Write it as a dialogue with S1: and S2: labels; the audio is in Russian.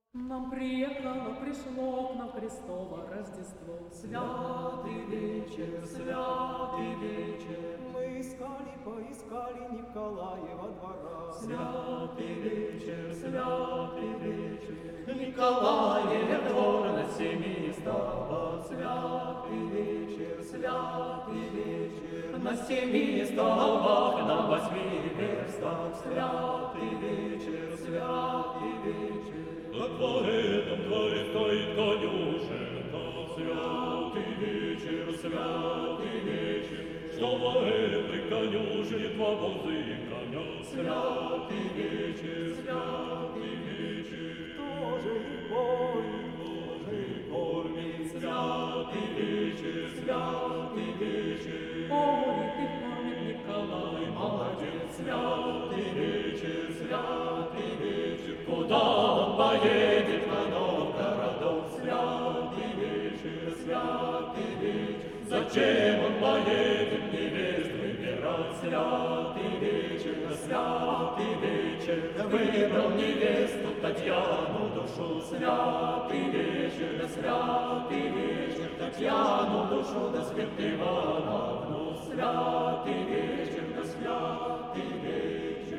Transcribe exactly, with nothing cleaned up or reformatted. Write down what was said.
S1: Нам приехало, пришло к нам Христово Рождество.
S2: Святый вечер, святый вечер,
S3: Мы искали, поискали Николаева двора.
S2: святый вечер, святый вечер, Николаев двор на семи столбах. Святый вечер, святый вечер, на семи столбах, на восьми верстах. Святый вечер, святый вечер.
S4: На этом дворе стоит конюшенка. Святый вечер, святый вечер, что во этой конюшне два воза и коня.
S2: Святый вечер, святый вечер,
S3: Кто же их поет?
S2: кто же кормит? Святый вечер, святый вечер,
S1: Ой, ты память, Николай,
S2: молодец. Святый вечер, святый вечер, куда он поедет на Новгородок? Святый вечер, святый вечер, зачем он поедет невест выбирать? Святый вечер, святый вечер, выбрал невесту Татьяну душу. Святый вечер, святый вечер, Татьяну душу до смерти Ивановну. Святый вечер, святый вечер.